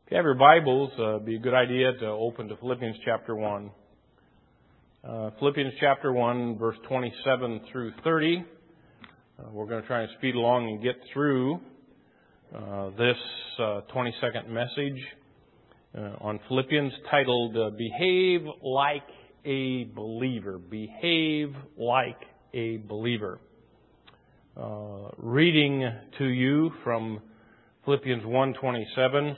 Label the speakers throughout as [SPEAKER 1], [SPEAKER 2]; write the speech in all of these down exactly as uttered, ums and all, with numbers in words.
[SPEAKER 1] If you have your Bibles, uh, it'd be a good idea to open to Philippians chapter one. Uh, Philippians chapter one, verse twenty-seven through thirty. Uh, we're going to try and speed along and get through uh, this uh, twenty-second message uh, on Philippians titled, uh, Behave Like a Believer. Behave Like a Believer. Uh, reading to you from Philippians one twenty-seven.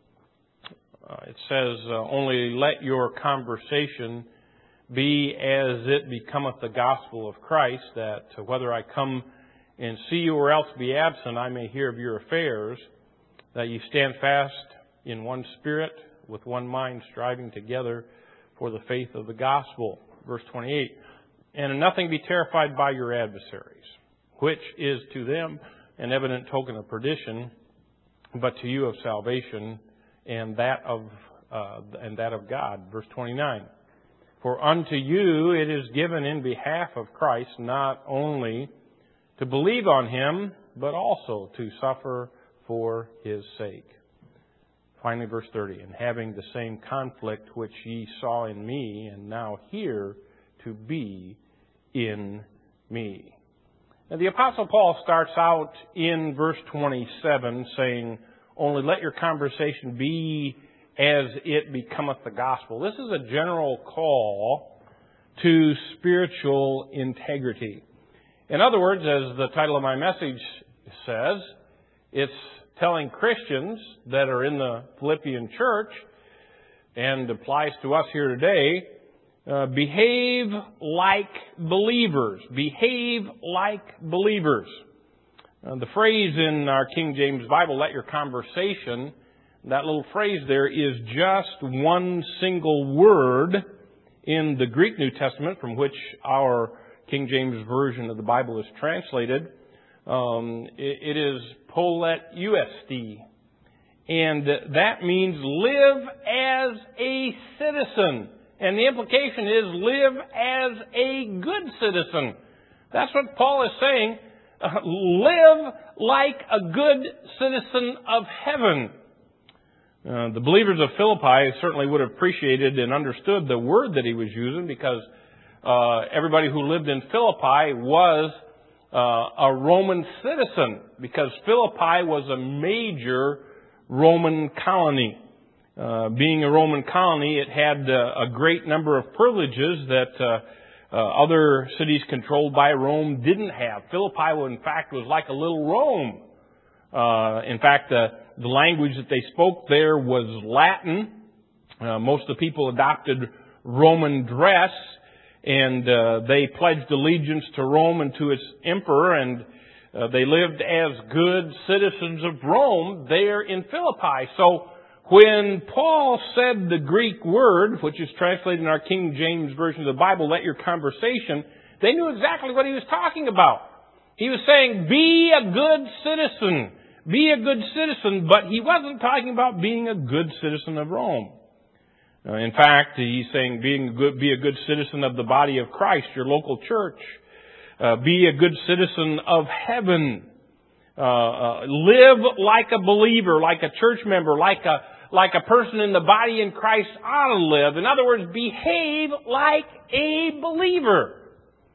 [SPEAKER 1] Uh, it says, uh, only let your conversation be as it becometh the gospel of Christ, that whether I come and see you or else be absent, I may hear of your affairs, that ye stand fast in one spirit, with one mind, striving together for the faith of the gospel. Verse twenty-eight, and in nothing be terrified by your adversaries, which is to them an evident token of perdition, but to you of salvation, and that of uh, and that of God. Verse twenty-nine. For unto you it is given in behalf of Christ not only to believe on Him, but also to suffer for His sake. Finally, verse thirty. And having the same conflict which ye saw in me, and now hear to be in me. Now, the Apostle Paul starts out in verse twenty-seven saying, only let your conversation be as it becometh the gospel. This is a general call to spiritual integrity. In other words, as the title of my message says, it's telling Christians that are in the Philippian church, and applies to us here today, uh, behave like believers. Behave like believers. Uh, the phrase in our King James Bible, let your conversation, that little phrase there is just one single word in the Greek New Testament from which our King James Version of the Bible is translated. Um, it, it is poleuesti. And that means live as a citizen. And the implication is live as a good citizen. That's what Paul is saying. Uh, live like a good citizen of heaven. Uh, the believers of Philippi certainly would have appreciated and understood the word that he was using, because uh, everybody who lived in Philippi was uh, a Roman citizen, because Philippi was a major Roman colony. Uh, being a Roman colony, it had uh, a great number of privileges that uh, Uh, other cities controlled by Rome didn't have. Philippi, in fact, was like a little Rome. Uh, in fact, uh, the language that they spoke there was Latin. Uh, most of the people adopted Roman dress, and uh, they pledged allegiance to Rome and to its emperor, and uh, they lived as good citizens of Rome there in Philippi. So, when Paul said the Greek word, which is translated in our King James Version of the Bible, let your conversation, they knew exactly what he was talking about. He was saying, be a good citizen. Be a good citizen, but he wasn't talking about being a good citizen of Rome. Uh, in fact, he's saying being a good, be a good citizen of the body of Christ, your local church. Uh, be a good citizen of heaven. Uh, uh, live like a believer, like a church member, like a like a person in the body in Christ ought to live. In other words, behave like a believer.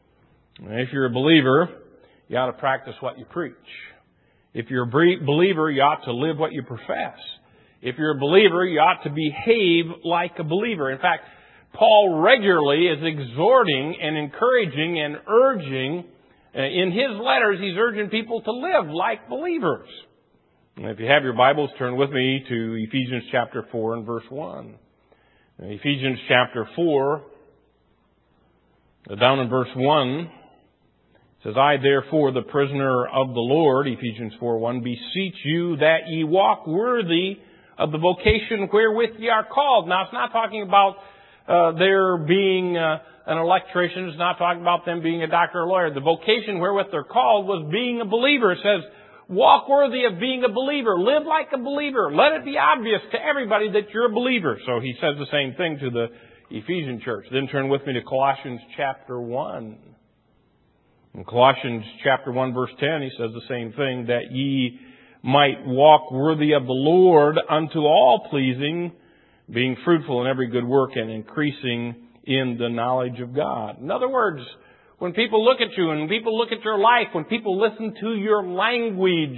[SPEAKER 1] If you're a believer, you ought to practice what you preach. If you're a believer, you ought to live what you profess. If you're a believer, you ought to behave like a believer. In fact, Paul regularly is exhorting and encouraging and urging, uh, in his letters, he's urging people to live like believers. If you have your Bibles, turn with me to Ephesians chapter four and verse one. Ephesians chapter four, down in verse one, it says, I therefore, the prisoner of the Lord, Ephesians four one, beseech you that ye walk worthy of the vocation wherewith ye are called. Now, it's not talking about uh, there being uh, an electrician. It's not talking about them being a doctor or lawyer. The vocation wherewith they're called was being a believer. It says, walk worthy of being a believer. Live like a believer. Let it be obvious to everybody that you're a believer. So he says the same thing to the Ephesian church. Then turn with me to Colossians chapter one. In Colossians chapter one verse ten, he says the same thing, that ye might walk worthy of the Lord unto all pleasing, being fruitful in every good work and increasing in the knowledge of God. In other words, when people look at you and people look at your life, when people listen to your language,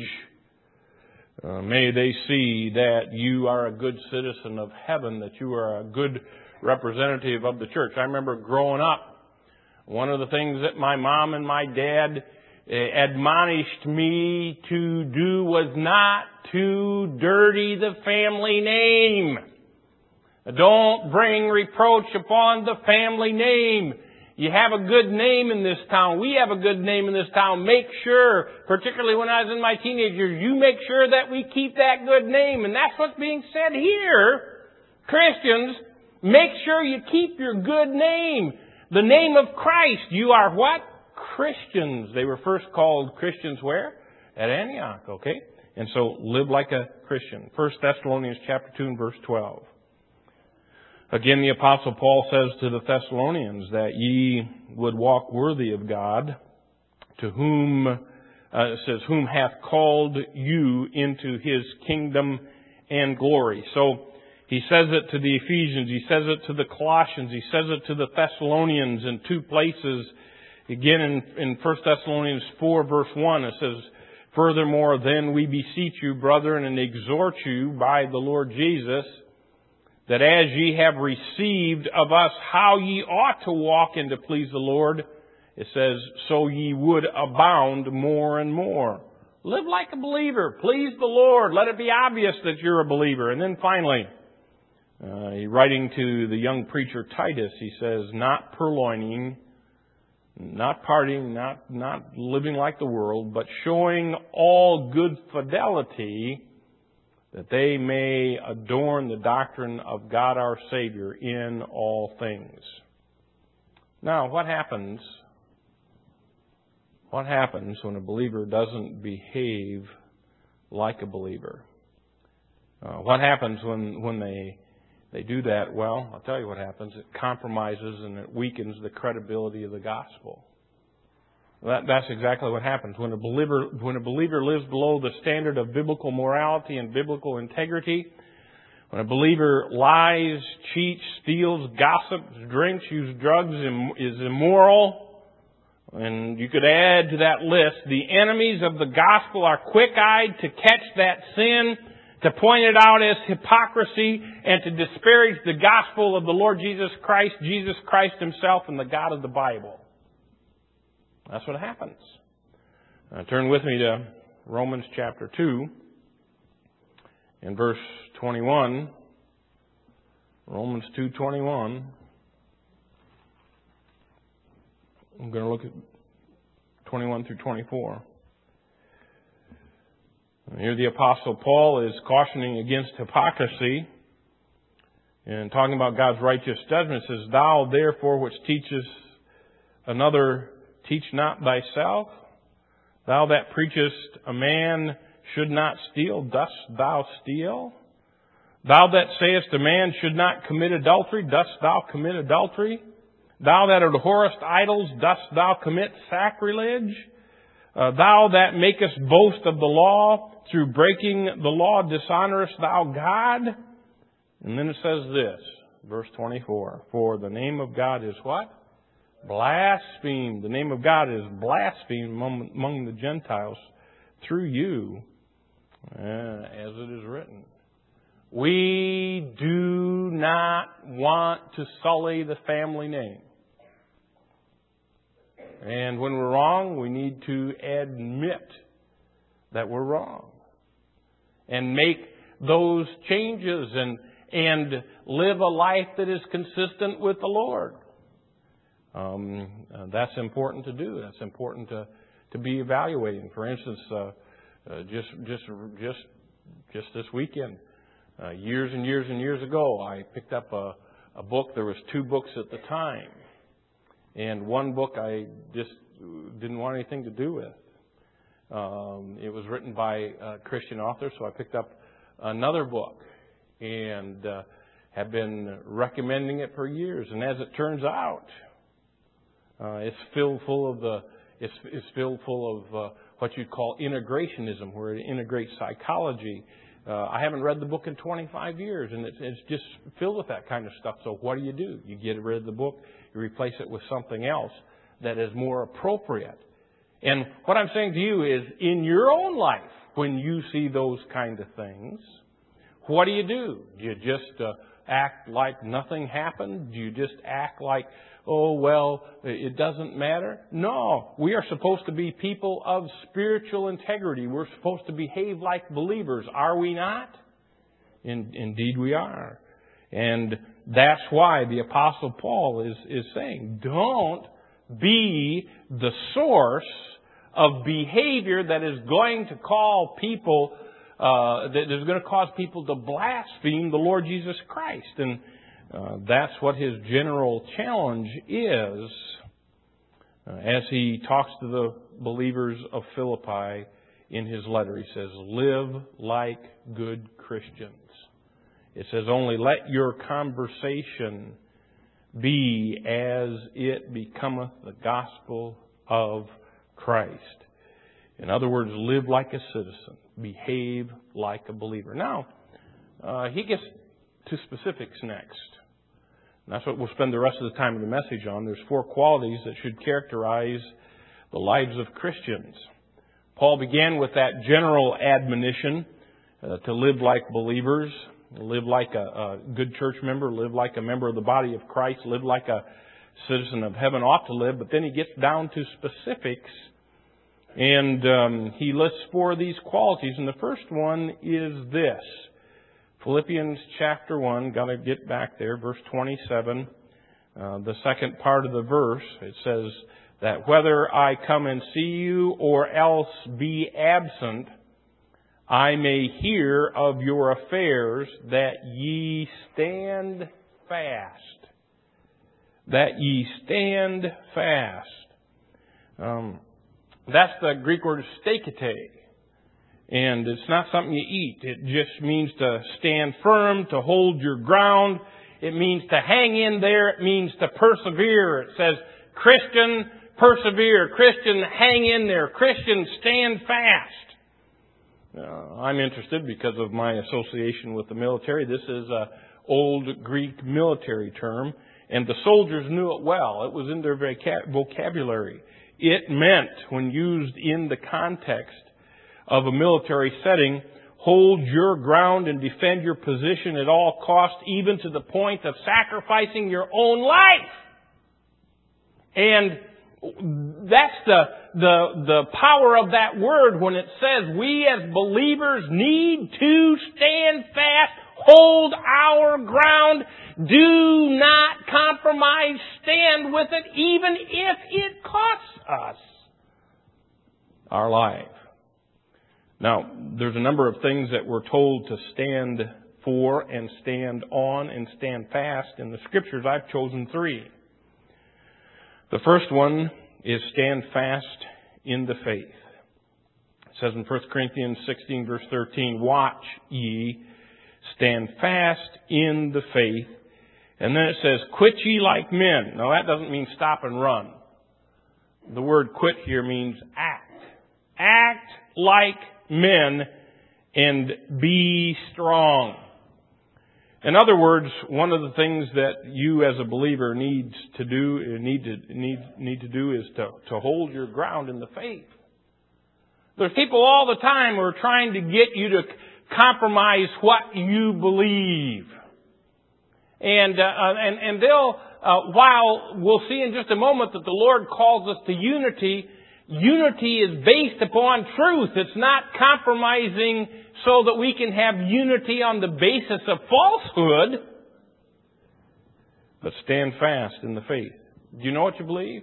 [SPEAKER 1] uh, may they see that you are a good citizen of heaven, that you are a good representative of the church. I remember growing up, one of the things that my mom and my dad admonished me to do was not to dirty the family name. Don't bring reproach upon the family name. You have a good name in this town. We have a good name in this town. Make sure, particularly when I was in my teenage years, you make sure that we keep that good name. And that's what's being said here. Christians, make sure you keep your good name. The name of Christ. You are what? Christians. They were first called Christians where? At Antioch, okay? And so live like a Christian. First Thessalonians chapter two and verse twelve. Again, the Apostle Paul says to the Thessalonians that ye would walk worthy of God, to whom, uh, it says, whom hath called you into His kingdom and glory. So, he says it to the Ephesians, he says it to the Colossians, he says it to the Thessalonians in two places. Again, in, in First Thessalonians four verse one, it says, furthermore, then we beseech you, brethren, and exhort you by the Lord Jesus, that as ye have received of us how ye ought to walk and to please the Lord, it says, so ye would abound more and more. Live like a believer. Please the Lord. Let it be obvious that you're a believer. And then finally, uh, writing to the young preacher Titus, he says, not purloining, not partying, not, not living like the world, but showing all good fidelity, that they may adorn the doctrine of God our Savior in all things. Now, what happens? What happens when a believer doesn't behave like a believer? Uh, what happens when, when they, they do that? Well, I'll tell you what happens. It compromises and it weakens the credibility of the gospel. That, that's exactly what happens. When a believer, when a believer lives below the standard of biblical morality and biblical integrity, when a believer lies, cheats, steals, gossips, drinks, uses drugs, is immoral, and you could add to that list, the enemies of the gospel are quick-eyed to catch that sin, to point it out as hypocrisy, and to disparage the gospel of the Lord Jesus Christ, Jesus Christ Himself, and the God of the Bible. That's what happens. Uh, turn with me to Romans chapter two and verse twenty-one. Romans two twenty-one. I'm going to look at twenty-one through twenty-four. And here the Apostle Paul is cautioning against hypocrisy and talking about God's righteous judgment. It says, thou therefore which teachest another, teach not thyself. Thou that preachest a man should not steal, dost thou steal? Thou that sayest a man should not commit adultery, dost thou commit adultery? Thou that abhorrest idols, dost thou commit sacrilege? Uh, thou that makest boast of the law, through breaking the law dishonorest thou God? And then it says this, verse twenty-four, for the name of God is what? Blasphemed. The name of God is blasphemed among, among the Gentiles through you, uh, as it is written. We do not want to sully the family name. And when we're wrong, we need to admit that we're wrong. And make those changes and, and live a life that is consistent with the Lord. Um, uh, that's important to do. That's important to, to be evaluating. For instance, uh, uh, just, just, just, just this weekend, uh, years and years and years ago, I picked up a, a book. There was two books at the time. And one book I just didn't want anything to do with. Um, it was written by a Christian author, so I picked up another book and uh, have been recommending it for years. And as it turns out, uh, it's filled full of the it's, it's filled full of uh, what you'd call integrationism, where it integrates psychology. Uh, I haven't read the book in twenty-five years, and it's, it's just filled with that kind of stuff. So what do you do? You get rid of the book, you replace it with something else that is more appropriate. And what I'm saying to you is, in your own life, when you see those kind of things, what do you do? Do you just uh, act like nothing happened? Do you just act like, oh, well, it doesn't matter? No. We are supposed to be people of spiritual integrity. We're supposed to behave like believers. Are we not? In, indeed we are. And that's why the Apostle Paul is, is saying, don't be the source of behavior that is going to call people, uh, that is going to cause people to blaspheme the Lord Jesus Christ. And uh, that's what his general challenge is uh, as he talks to the believers of Philippi in his letter. He says, live like good Christians. It says, only let your conversation be as it becometh the gospel of Christ. In other words, live like a citizen. Behave like a believer. Now, uh, he gets to specifics next. And that's what we'll spend the rest of the time of the message on. There's four qualities that should characterize the lives of Christians. Paul began with that general admonition uh, to live like believers, live like a, a good church member, live like a member of the body of Christ, live like a citizen of heaven ought to live. But then he gets down to specifics, and um, he lists four of these qualities. And the first one is this. Philippians chapter one, got to get back there, verse twenty-seven. Uh, the second part of the verse, it says that whether I come and see you or else be absent, I may hear of your affairs, that ye stand fast. That ye stand fast. Um, that's the Greek word stakete. And it's not something you eat. It just means to stand firm, to hold your ground. It means to hang in there. It means to persevere. It says, Christian, persevere. Christian, hang in there. Christian, stand fast. Uh, I'm interested because of my association with the military. This is an old Greek military term, and the soldiers knew it well. It was in their vocabulary. It meant, when used in the context of a military setting, hold your ground and defend your position at all costs, even to the point of sacrificing your own life. And that's the, the, the power of that word when it says we as believers need to stand fast, hold our ground, do not compromise, stand with it, even if it costs us our life. Now, there's a number of things that we're told to stand for and stand on and stand fast. In the Scriptures, I've chosen three. The first one is stand fast in the faith. It says in First Corinthians sixteen, verse thirteen, watch ye, stand fast in the faith. And then it says, quit ye like men. Now, that doesn't mean stop and run. The word quit here means act. Act like men and be strong. In other words, one of the things that you as a believer needs to do, need to need need to do is to, to hold your ground in the faith. There's people all the time who are trying to get you to compromise what you believe, and uh, and and they'll uh, while we'll see in just a moment that the Lord calls us to unity. Unity is based upon truth. It's not compromising so that we can have unity on the basis of falsehood. But stand fast in the faith. Do you know what you believe?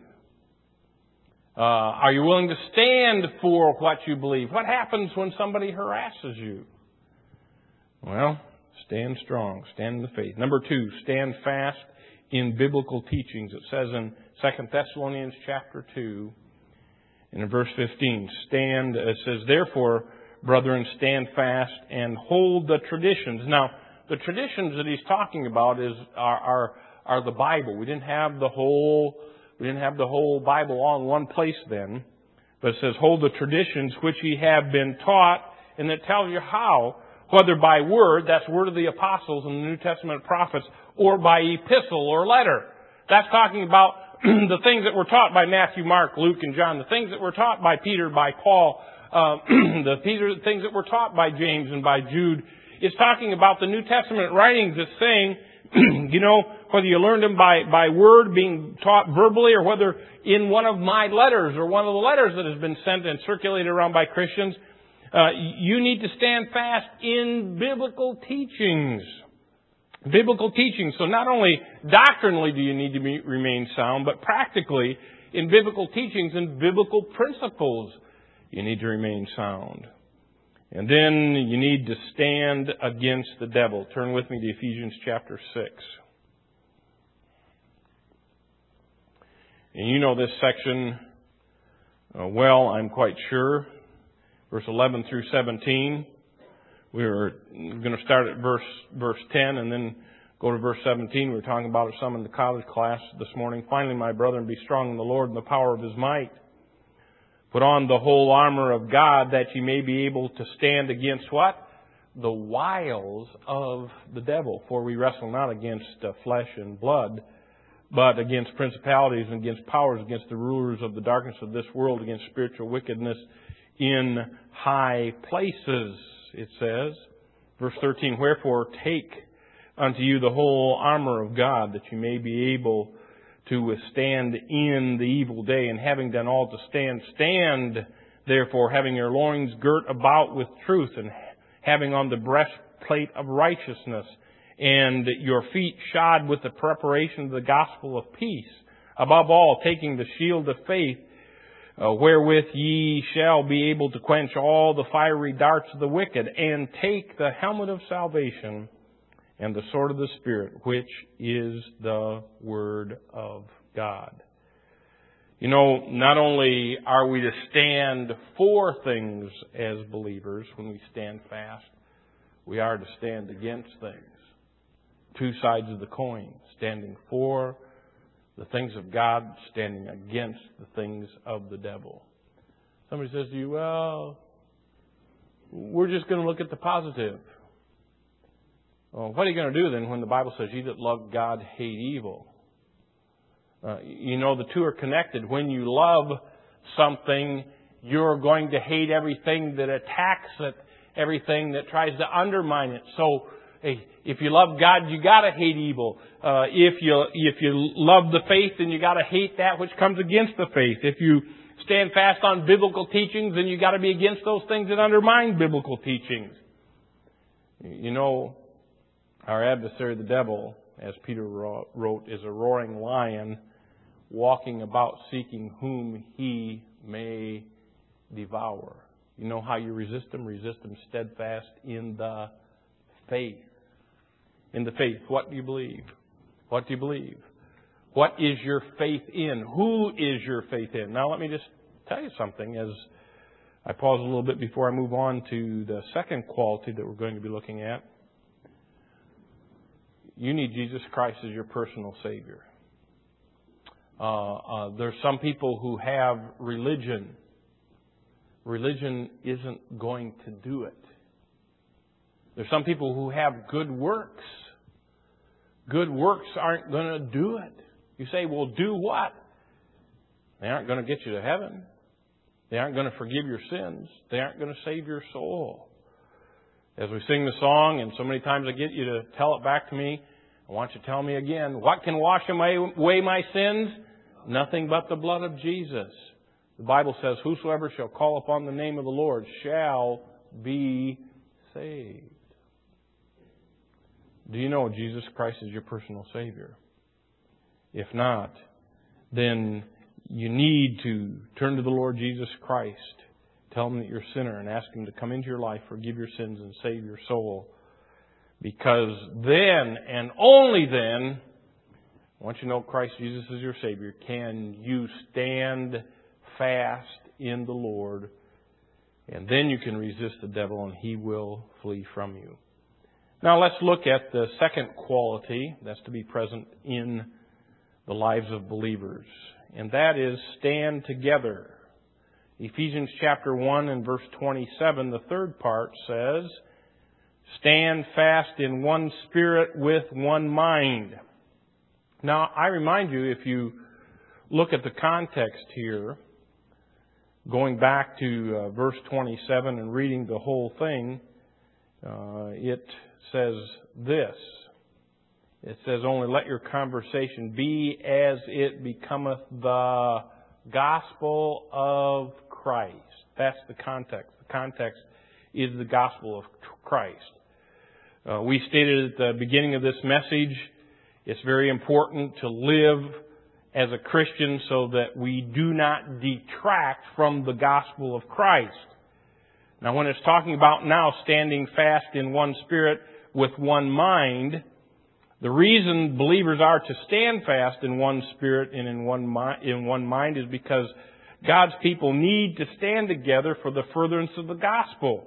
[SPEAKER 1] Uh, are you willing to stand for what you believe? What happens when somebody harasses you? Well, stand strong. Stand in the faith. Number two, stand fast in biblical teachings. It says in Second Thessalonians chapter two, and in verse fifteen, stand, it says, therefore, brethren, stand fast and hold the traditions. Now, the traditions that he's talking about is are are, are the Bible. We didn't have the whole we didn't have the whole Bible all in one place then. But it says, hold the traditions which ye have been taught, and it tells you how, whether by word, that's word of the apostles and the New Testament prophets, or by epistle or letter. That's talking about the things that were taught by Matthew, Mark, Luke, and John, the things that were taught by Peter, by Paul, uh, the Peter, the things that were taught by James and by Jude. It's talking about the New Testament writings. It's saying, you know, whether you learned them by, by word, being taught verbally, or whether in one of my letters or one of the letters that has been sent and circulated around by Christians, uh, you need to stand fast in biblical teachings. Biblical teachings. So not only doctrinally do you need to be, remain sound, but practically in biblical teachings and biblical principles you need to remain sound. And then you need to stand against the devil. Turn with me to Ephesians chapter six. And you know this section uh, well, I'm quite sure. Verse eleven through seventeen. We're going to start at verse verse ten and then go to verse seventeen. We were talking about it some in the college class this morning. Finally, my brethren, be strong in the Lord and the power of His might. Put on the whole armor of God, that ye may be able to stand against what? The wiles of the devil. For we wrestle not against uh, flesh and blood, but against principalities and against powers, against the rulers of the darkness of this world, against spiritual wickedness in high places, it says. Verse thirteen, wherefore take unto you the whole armor of God, that you may be able to withstand in the evil day, and having done all to stand, stand therefore, having your loins girt about with truth, and having on the breastplate of righteousness, and your feet shod with the preparation of the gospel of peace. Above all, taking the shield of faith, uh, wherewith ye shall be able to quench all the fiery darts of the wicked, and take the helmet of salvation and the sword of the Spirit, which is the Word of God. You know, not only are we to stand for things as believers when we stand fast, we are to stand against things. Two sides of the coin. Standing for the things of God, standing against the things of the devil. Somebody says to you, well, we're just going to look at the positive. Well, what are you going to do then when the Bible says, ye that love God hate evil? Uh, you know, the two are connected. When you love something, you're going to hate everything that attacks it, everything that tries to undermine it. So, hey, if you love God, you got to hate evil. Uh, if you if you love the faith, then you got to hate that which comes against the faith. If you stand fast on biblical teachings, then you got to be against those things that undermine biblical teachings. You know, our adversary, the devil, as Peter wrote, is a roaring lion walking about seeking whom he may devour. You know how you resist him? Resist him steadfast in the faith. In the faith. What do you believe? What do you believe? What is your faith in? Who is your faith in? Now let me just tell you something as I pause a little bit before I move on to the second quality that we're going to be looking at. You need Jesus Christ as your personal Savior. Uh, uh, there's some people who have religion. Religion isn't going to do it. There's some people who have good works. Good works aren't going to do it. You say, well, do what? They aren't going to get you to heaven. They aren't going to forgive your sins. They aren't going to save your soul. As we sing the song, and so many times I get you to tell it back to me, I want you to tell me again, what can wash away my sins? Nothing but the blood of Jesus. The Bible says, whosoever shall call upon the name of the Lord shall be saved. Do you know Jesus Christ is your personal Savior? If not, then you need to turn to the Lord Jesus Christ. Tell Him that you're a sinner and ask Him to come into your life, forgive your sins, and save your soul. Because then, and only then, once you know Christ Jesus is your Savior, can you stand fast in the Lord. And then you can resist the devil and he will flee from you. Now let's look at the second quality that's to be present in the lives of believers. And that is stand together Ephesians chapter one and verse twenty-seven, the third part says, stand fast in one spirit with one mind. Now, I remind you, if you look at the context here, going back to uh, verse twenty-seven and reading the whole thing, uh, it says this. It says, only let your conversation be as it becometh the gospel of Christ. That's the context. The context is the gospel of Christ. Uh, we stated at the beginning of this message, it's very important to live as a Christian so that we do not detract from the gospel of Christ. Now, when it's talking about now standing fast in one spirit with one mind, the reason believers are to stand fast in one spirit and in one mi- in one mind is because God's people need to stand together for the furtherance of the gospel.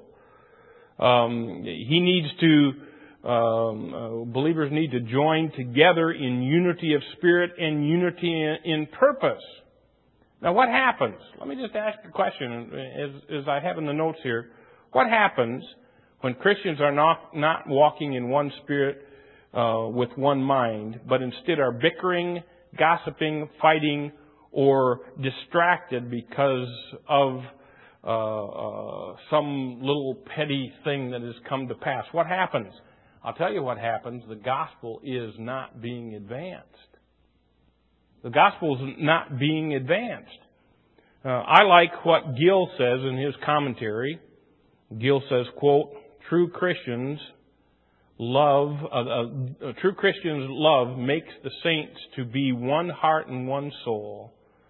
[SPEAKER 1] Um, he needs to, um, uh, believers need to join together in unity of spirit and unity in, in purpose. Now, what happens? Let me just ask a question as, as I have in the notes here. What happens when Christians are not, not walking in one spirit Uh, with one mind, but instead are bickering, gossiping, fighting, or distracted because of uh, uh, some little petty thing that has come to pass? What happens? I'll tell you what happens. The gospel is not being advanced. The gospel is not being advanced. Uh, I like what Gill says in his commentary. Gill says, quote, true Christians Love, uh, uh, true Christians' love makes the saints to be one heart and one soul.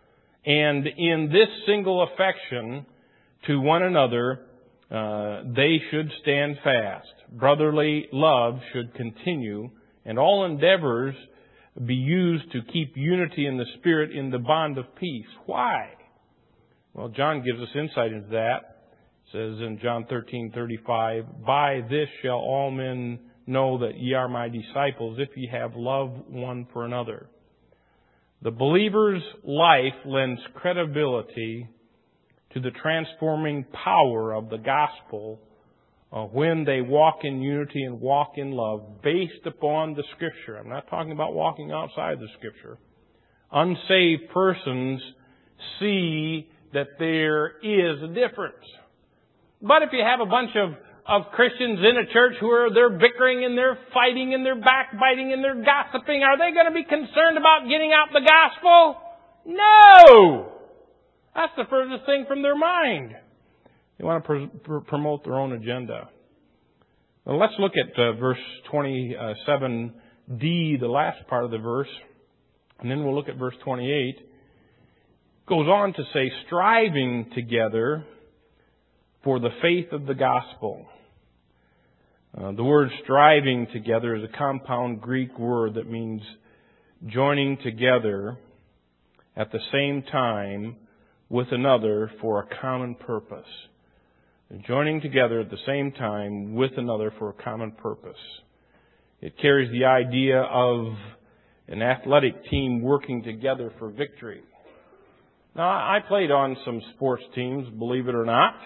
[SPEAKER 1] And in this single affection to one another, uh, they should stand fast. Brotherly love should continue, and all endeavors be used to keep unity in the Spirit in the bond of peace. Why? Well, John gives us insight into that. It says in John thirteen thirty-five, by this shall all men know that ye are my disciples, if ye have love one for another. The believer's life lends credibility to the transforming power of the gospel uh, when they walk in unity and walk in love based upon the Scripture. I'm not talking about walking outside the Scripture. Unsaved persons see that there is a difference. But if you have a bunch of of Christians in a church who are they're bickering and they're fighting and they're backbiting and they're gossiping, are they going to be concerned about getting out the gospel? No! That's the furthest thing from their mind. They want to pr- pr- promote their own agenda. Well, let's look at uh, verse twenty-seven D, the last part of the verse, and then we'll look at verse twenty-eight. It goes on to say, striving together for the faith of the gospel. Uh, the word striving together is a compound Greek word that means joining together at the same time with another for a common purpose. Joining together at the same time with another for a common purpose. It carries the idea of an athletic team working together for victory. Now, I played on some sports teams, believe it or not.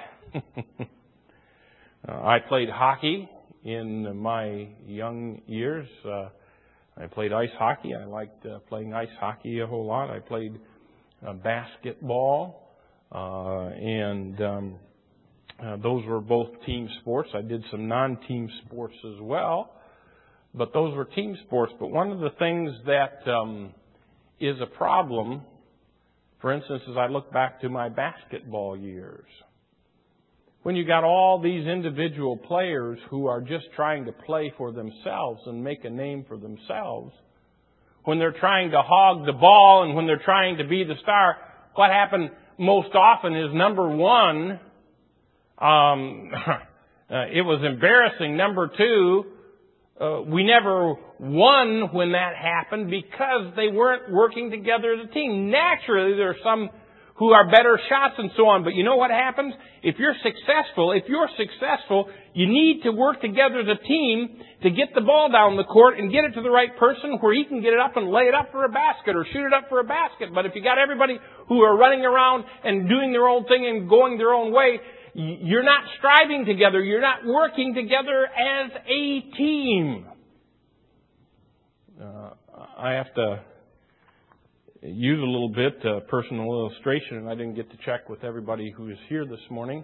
[SPEAKER 1] uh, I played hockey in my young years. Uh, I played ice hockey. I liked uh, playing ice hockey a whole lot. I played uh, basketball, uh, and um, uh, those were both team sports. I did some non-team sports as well, but those were team sports. But one of the things that um, is a problem, for instance, as I look back to my basketball years, when you got all these individual players who are just trying to play for themselves and make a name for themselves, when they're trying to hog the ball and when they're trying to be the star, what happened most often is, number one, um, uh, it was embarrassing. Number two, uh, we never won when that happened because they weren't working together as a team. Naturally, there are some who are better shots and so on. But you know what happens? If you're successful, if you're successful, you need to work together as a team to get the ball down the court and get it to the right person where he can get it up and lay it up for a basket or shoot it up for a basket. But if you got everybody who are running around and doing their own thing and going their own way, you're not striving together. You're not working together as a team. Uh, I have to use a little bit uh, personal illustration, and I didn't get to check with everybody who is here this morning.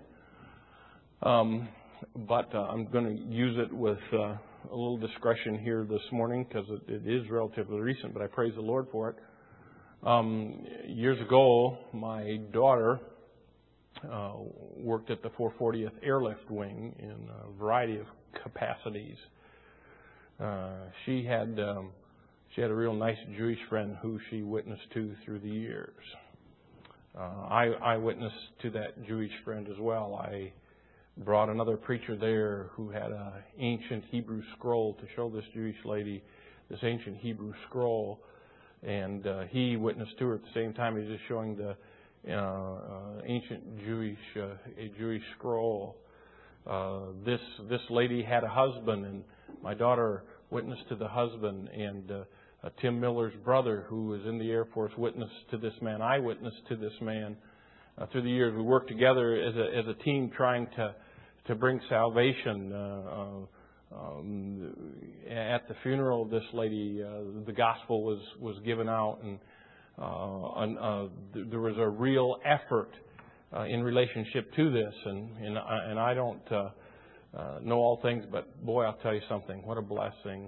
[SPEAKER 1] Um, but uh, I'm going to use it with uh, a little discretion here this morning because it, it is relatively recent, but I praise the Lord for it. Um, years ago, my daughter uh, worked at the four fortieth Airlift Wing in a variety of capacities. Uh, she had... Um, She had a real nice Jewish friend who she witnessed to through the years. Uh, I, I witnessed to that Jewish friend as well. I brought another preacher there who had an ancient Hebrew scroll to show this Jewish lady this ancient Hebrew scroll. And uh, he witnessed to her at the same time. He was just showing the uh, uh, ancient Jewish uh, a Jewish scroll. Uh, this this lady had a husband, and my daughter witnessed to the husband, and uh, Uh, Tim Miller's brother, who was in the Air Force, witnessed to this man. I witnessed to this man. Uh, through the years, we worked together as a as a team, trying to to bring salvation. Uh, uh, um, at the funeral of this lady, uh, the gospel was was given out, and, uh, and uh, th- there was a real effort uh, in relationship to this. And and I, and I don't uh, uh, know all things, but boy, I'll tell you something. What a blessing.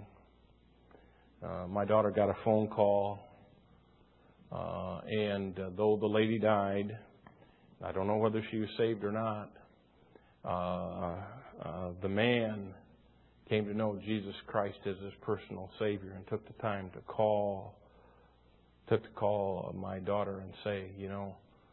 [SPEAKER 1] Uh, my daughter got a phone call, uh, and uh, though the lady died, I don't know whether she was saved or not, uh, uh, the man came to know Jesus Christ as his personal Savior and took the time to call, took the call of my daughter and say, you know,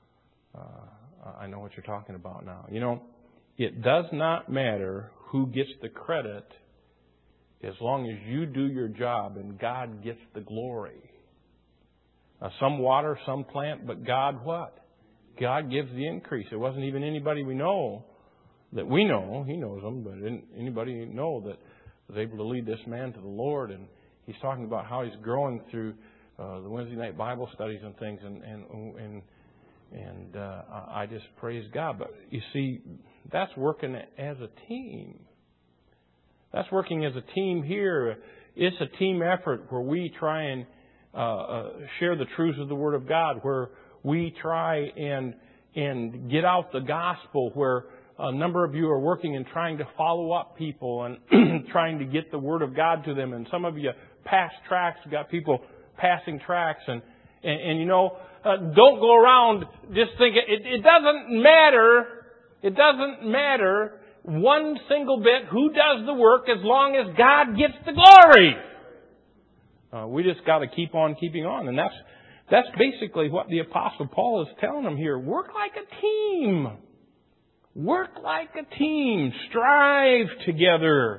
[SPEAKER 1] uh, I know what you're talking about now. You know, it does not matter who gets the credit as long as you do your job and God gets the glory. Uh, some water, some plant, but God what? God gives the increase. It wasn't even anybody we know that we know. He knows them, but anybody know that was able to lead this man to the Lord. And he's talking about how he's growing through uh, the Wednesday night Bible studies and things. And and and and uh, I just praise God. But you see, that's working as a team. That's working as a team here. It's a team effort where we try and uh, uh, share the truths of the Word of God, where we try and and get out the gospel, where a number of you are working and trying to follow up people and trying to get the Word of God to them. And some of you pass tracts, got people passing tracts. And, and, and you know, uh, don't go around just thinking, it, it doesn't matter, it doesn't matter one single bit who does the work as long as God gets the glory. Uh, we just got to keep on keeping on. And that's that's basically what the Apostle Paul is telling them here. Work like a team. Work like a team. Strive together.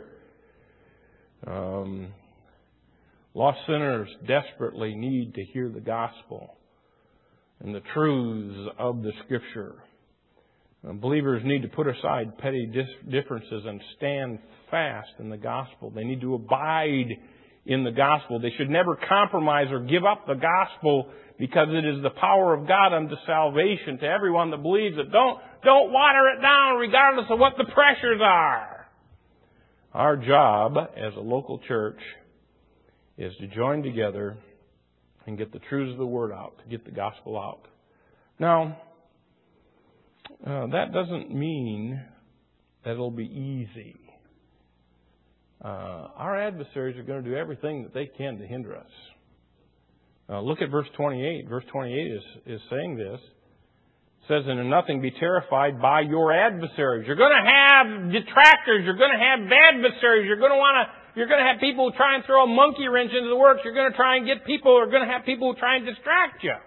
[SPEAKER 1] Um, lost sinners desperately need to hear the gospel and the truths of the Scripture. Believers need to put aside petty differences and stand fast in the gospel. They need to abide in the gospel. They should never compromise or give up the gospel, because it is the power of God unto salvation to everyone that believes it. Don't, don't water it down regardless of what the pressures are. Our job as a local church is to join together and get the truths of the Word out, to get the gospel out. Now, Uh, that doesn't mean that it'll be easy. Uh, our adversaries are going to do everything that they can to hinder us. Uh, look at verse twenty-eight. Verse twenty-eight is, is saying this. It says, "And in nothing be terrified by your adversaries." You're going to have detractors. You're going to have adversaries. You're going to want to. You're going to have people who try and throw a monkey wrench into the works. You're going to try and get people. You're going to have people who try and distract you.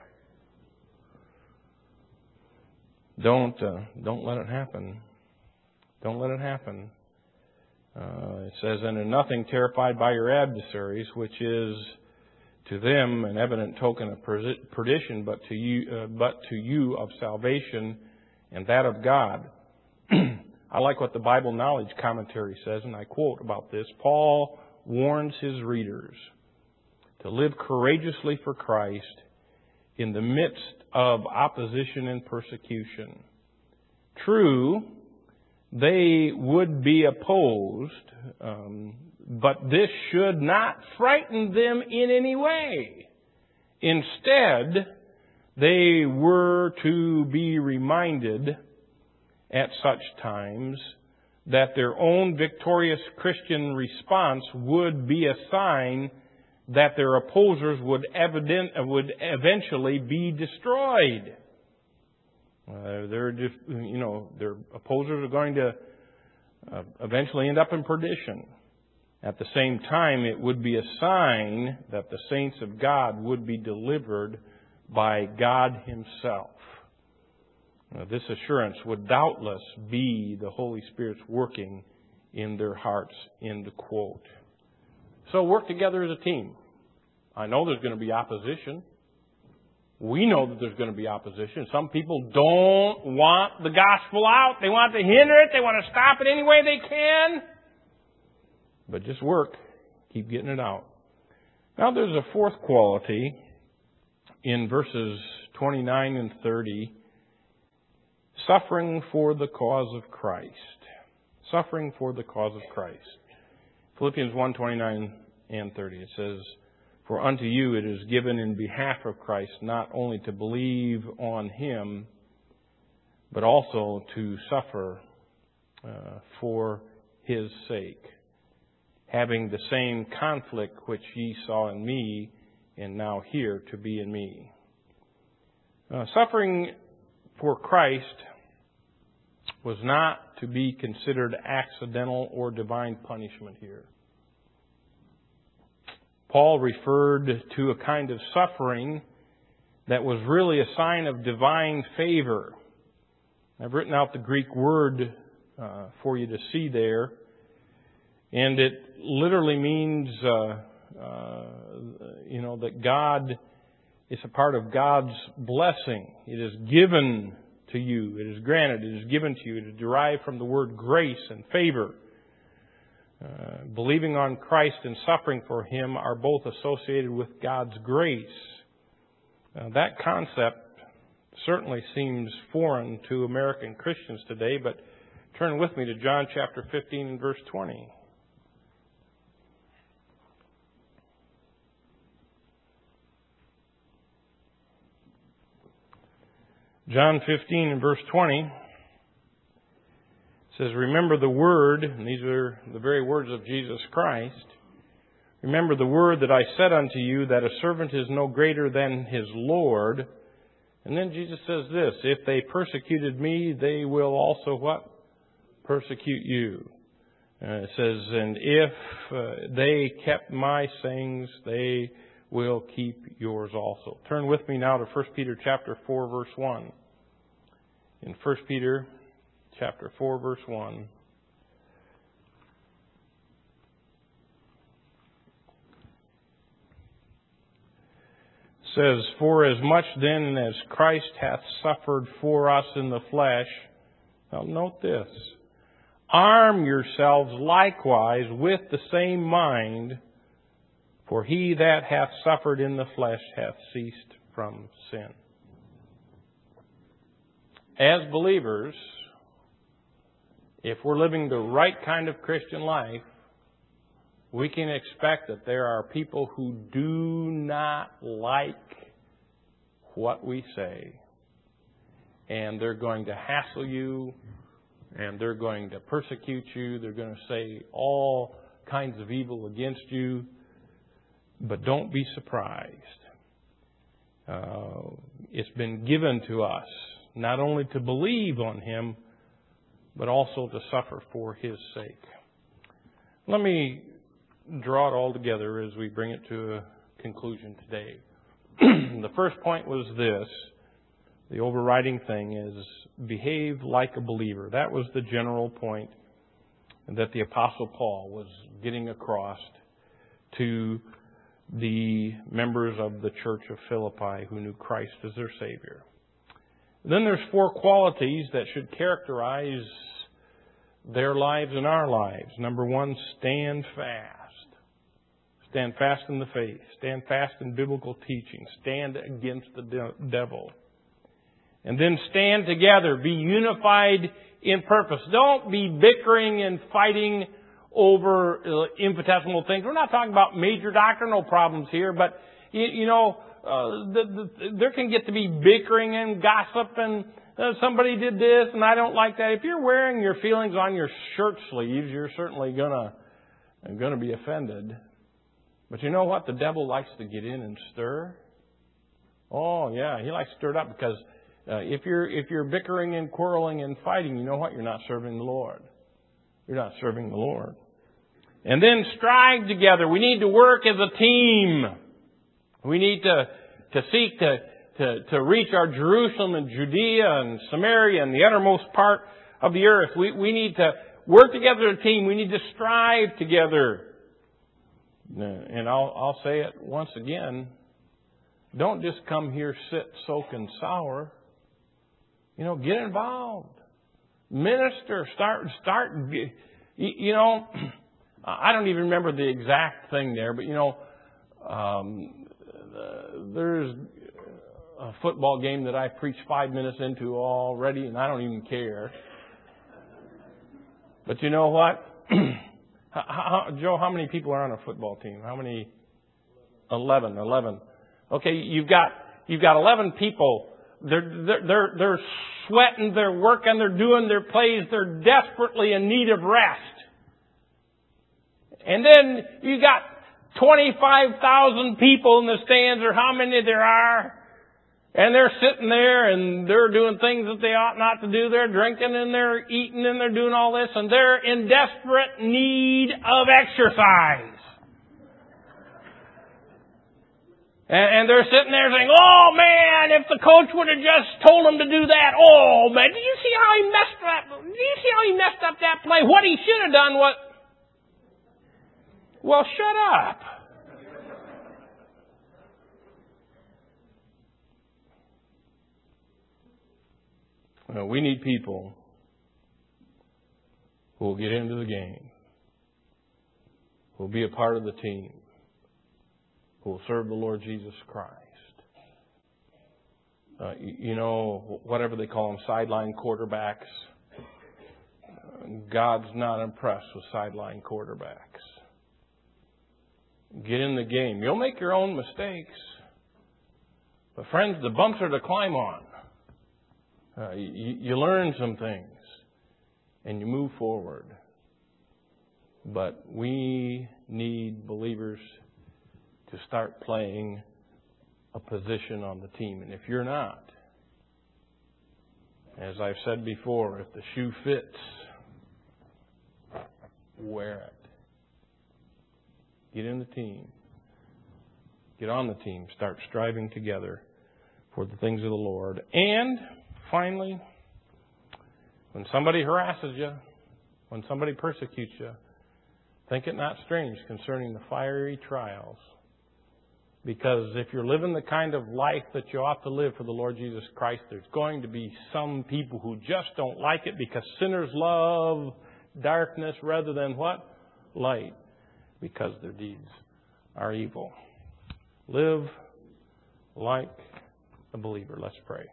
[SPEAKER 1] Don't uh, don't let it happen. Don't let it happen. Uh, it says, "And in nothing terrified by your adversaries," which is to them an evident token of perdition, but to you, uh, but to you of salvation, and that of God. I like what the Bible Knowledge Commentary says, and I quote about this. Paul warns his readers to live courageously for Christ in the midst of opposition and persecution. True, they would be opposed, um, but this should not frighten them in any way. Instead, they were to be reminded at such times that their own victorious Christian response would be a sign that their opposers would evident would eventually be destroyed. Uh, they're just, you know, their opposers are going to uh, eventually end up in perdition. At the same time, it would be a sign that the saints of God would be delivered by God Himself. Now, this assurance would doubtless be the Holy Spirit's working in their hearts, end quote. So work together as a team. I know there's going to be opposition. We know that there's going to be opposition. Some people don't want the gospel out. They want to hinder it. They want to stop it any way they can. But just work. Keep getting it out. Now there's a fourth quality in verses twenty-nine and thirty. Suffering for the cause of Christ. Suffering for the cause of Christ. Philippians one, twenty-nine and thirty. It says, "For unto you it is given in behalf of Christ not only to believe on Him, but also to suffer uh, for His sake, having the same conflict which ye saw in me, and now here to be in me." Uh, suffering for Christ was not to be considered accidental or divine punishment here. Paul referred to a kind of suffering that was really a sign of divine favor. I've written out the Greek word uh, for you to see there, and it literally means, uh, uh, you know, that God is a part of God's blessing. It is given to you. It is granted. It is given to you. It is derived from the word grace and favor. Uh, believing on Christ and suffering for Him are both associated with God's grace. Uh, that concept certainly seems foreign to American Christians today, but turn with me to John chapter fifteen and verse twenty. John fifteen and verse twenty says, "Remember the word," and these are the very words of Jesus Christ, "remember the word that I said unto you, that a servant is no greater than his Lord." And then Jesus says this, "If they persecuted me, they will also" what? "Persecute you." Uh, it says, "And if uh, they kept my sayings, they will keep yours also." Turn with me now to First Peter chapter four, verse one. In First Peter chapter four, verse one. Says, "For as much then as Christ hath suffered for us in the flesh," now note this, "arm yourselves likewise with the same mind, for he that hath suffered in the flesh hath ceased from sin." As believers, if we're living the right kind of Christian life, we can expect that there are people who do not like what we say. And they're going to hassle you, and they're going to persecute you. They're going to say all kinds of evil against you. But don't be surprised. Uh, it's been given to us not only to believe on Him, but also to suffer for His sake. Let me draw it all together as we bring it to a conclusion today. The first point was this. The overriding thing is behave like a believer. That was the general point that the Apostle Paul was getting across to the members of the church of Philippi who knew Christ as their Savior. Then there's four qualities that should characterize their lives and our lives. Number one, stand fast. Stand fast in the faith. Stand fast in biblical teaching. Stand against the de- devil. And then stand together. Be unified in purpose. Don't be bickering and fighting over uh, infinitesimal things. We're not talking about major doctrinal problems here, but, you, you know, uh, the, the, there can get to be bickering and gossip and uh, somebody did this and I don't like that. If you're wearing your feelings on your shirt sleeves, you're certainly gonna, gonna be offended. But you know what? The devil likes to get in and stir. Oh, yeah, he likes to stir it up because uh, if you're if you're bickering and quarreling and fighting, you know what? You're not serving the Lord. You're not serving the Lord. And then strive together. We need to work as a team. We need to to seek to to, to reach our Jerusalem and Judea and Samaria and the uttermost part of the earth. We we need to work together as a team. We need to strive together. And I'll, I'll say it once again. Don't just come here, sit, soak, and sour. You know, get involved. Minister. Start, start, you know, I don't even remember the exact thing there, but you know, um, there's a football game that I preached five minutes into already, and I don't even care. But you know what? How, how, Joe, how many people are on a football team? How many? Eleven. Eleven. Okay, you've got you've got eleven people. They're they're they're, they're sweating. They're working. They're doing their plays. They're desperately in need of rest. And then you got twenty-five thousand people in the stands, or how many there are. And they're sitting there and they're doing things that they ought not to do. They're drinking and they're eating and they're doing all this. And they're in desperate need of exercise. And, and they're sitting there saying, oh man, if the coach would have just told them to do that. Oh man, did you see how he messed up? Did you see how he messed up that play? What he should have done was... Well, shut up. Well, we need people who will get into the game, who will be a part of the team, who will serve the Lord Jesus Christ. Uh, you, you know, whatever they call them, sideline quarterbacks. God's not impressed with sideline quarterbacks. Get in the game. You'll make your own mistakes. But friends, the bumps are to climb on. Uh, you, you learn some things and you move forward. But we need believers to start playing a position on the team. And if you're not, as I've said before, if the shoe fits, wear it. Get in the team. Get on the team. Start striving together for the things of the Lord. And finally, when somebody harasses you, when somebody persecutes you, think it not strange concerning the fiery trials. Because if you're living the kind of life that you ought to live for the Lord Jesus Christ, there's going to be some people who just don't like it because sinners love darkness rather than what? Light. Because their deeds are evil. Live like a believer. Let's pray.